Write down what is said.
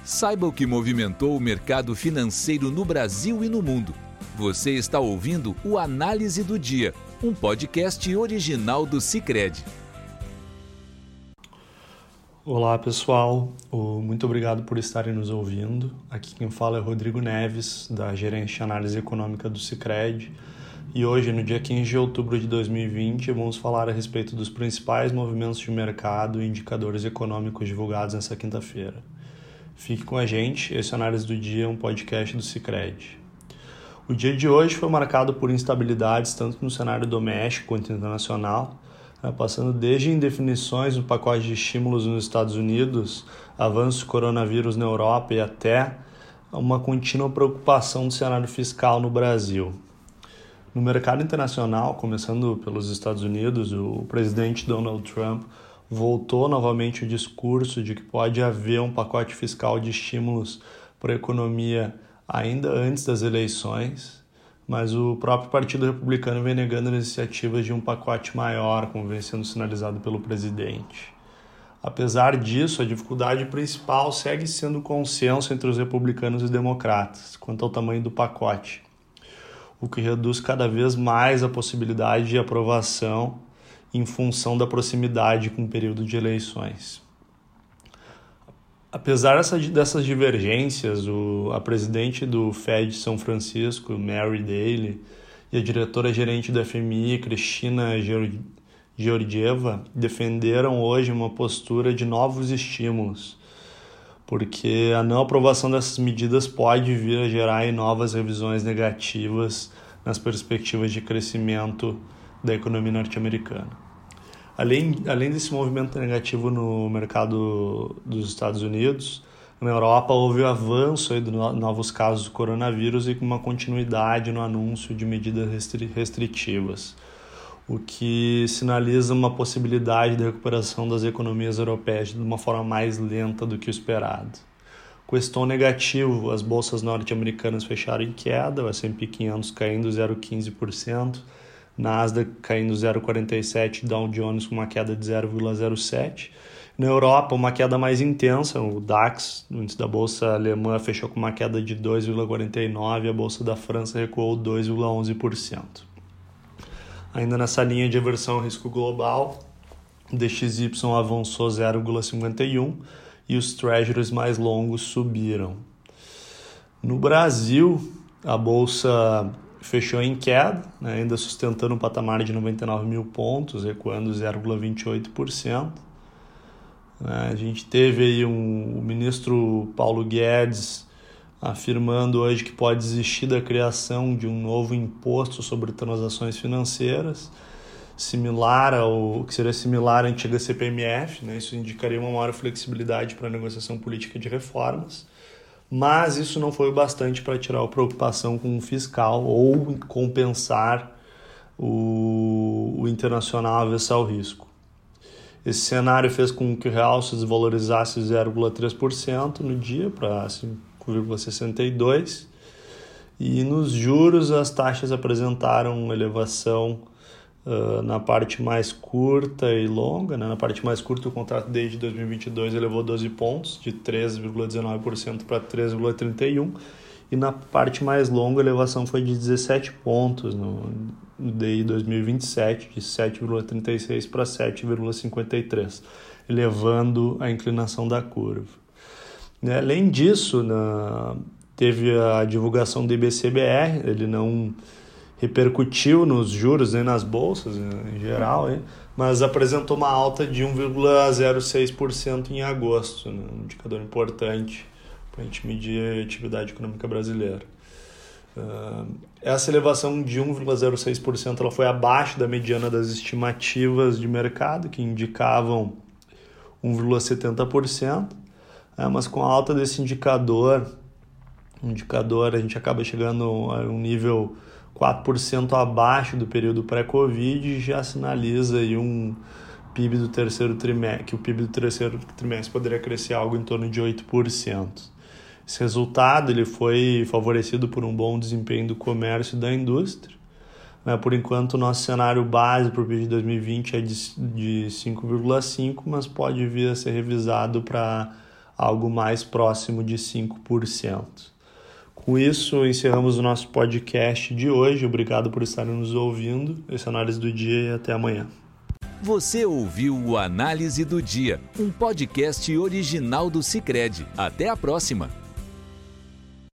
Saiba o que movimentou o mercado financeiro no Brasil e no mundo. Você está ouvindo o Análise do Dia, um podcast original do Sicredi. Olá pessoal, muito obrigado por estarem nos ouvindo. Aqui quem fala é Rodrigo Neves, da Gerência de Análise Econômica do Sicredi. E hoje, no dia 15 de outubro de 2020, vamos falar a respeito dos principais movimentos de mercado e indicadores econômicos divulgados nessa quinta-feira. Fique com a gente, esse Análise do Dia é um podcast do Sicredi. O dia de hoje foi marcado por instabilidades tanto no cenário doméstico quanto internacional, passando desde indefinições no pacote de estímulos nos Estados Unidos, avanço do coronavírus na Europa e até uma contínua preocupação do cenário fiscal no Brasil. No mercado internacional, começando pelos Estados Unidos, o presidente Donald Trump voltou novamente o discurso de que pode haver um pacote fiscal de estímulos para a economia ainda antes das eleições, mas o próprio Partido Republicano vem negando iniciativas de um pacote maior, como vem sendo sinalizado pelo presidente. Apesar disso, a dificuldade principal segue sendo o consenso entre os republicanos e democratas quanto ao tamanho do pacote, o que reduz cada vez mais a possibilidade de aprovação em função da proximidade com o período de eleições. Apesar dessas divergências, a presidente do Fed de São Francisco, Mary Daly, e a diretora-gerente do FMI, Cristina Georgieva, defenderam hoje uma postura de novos estímulos, porque a não aprovação dessas medidas pode vir a gerar novas revisões negativas nas perspectivas de crescimento da economia norte-americana. Além desse movimento negativo no mercado dos Estados Unidos, na Europa houve o avanço de novos casos do coronavírus e uma continuidade no anúncio de medidas restritivas, o que sinaliza uma possibilidade de recuperação das economias europeias de uma forma mais lenta do que o esperado. Com esse tom negativo, as bolsas norte-americanas fecharam em queda, o S&P 500 caindo 0,15%, Nasdaq caindo 0,47%, Dow Jones com uma queda de 0,07%. Na Europa, uma queda mais intensa, o DAX, o índice da bolsa alemã, fechou com uma queda de 2,49%, e a bolsa da França recuou 2,11%. Ainda nessa linha de aversão ao risco global, o DXY avançou 0,51% e os treasuries mais longos subiram. No Brasil, a bolsa fechou em queda, ainda sustentando um patamar de 99 mil pontos, recuando 0,28%. A gente teve aí o ministro Paulo Guedes afirmando hoje que pode existir da criação de um novo imposto sobre transações financeiras, que seria similar à antiga CPMF, Isso indicaria uma maior flexibilidade para a negociação política de reformas, mas isso não foi o bastante para tirar a preocupação com o fiscal ou compensar o internacional avesso ao risco. Esse cenário fez com que o real se desvalorizasse 0,3% no dia para 5,62%, e nos juros as taxas apresentaram elevação na parte mais curta e longa. Na parte mais curta, o contrato desde 2022 elevou 12 pontos, de 3,19% para 3,31%, e na parte mais longa a elevação foi de 17 pontos no DI 2027, de 7,36% para 7,53%, elevando a inclinação da curva. Além disso, teve a divulgação do IBC-BR, ele não repercutiu nos juros nem nas bolsas em geral, mas apresentou uma alta de 1,06% em agosto, um indicador importante para a gente medir a atividade econômica brasileira. Essa elevação de 1,06% ela foi abaixo da mediana das estimativas de mercado, que indicavam 1,70%, mas com a alta desse indicador a gente acaba chegando a um nível 4% abaixo do período pré-Covid, e já sinaliza aí um PIB do terceiro trimestre, que o PIB do terceiro trimestre poderia crescer algo em torno de 8%. Esse resultado ele foi favorecido por um bom desempenho do comércio e da indústria. Por enquanto, o nosso cenário base para o PIB de 2020 é de 5,5%, mas pode vir a ser revisado para algo mais próximo de 5%. Com isso, encerramos o nosso podcast de hoje. Obrigado por estarem nos ouvindo. Esse é a Análise do Dia e até amanhã. Você ouviu o Análise do Dia, um podcast original do Sicredi. Até a próxima!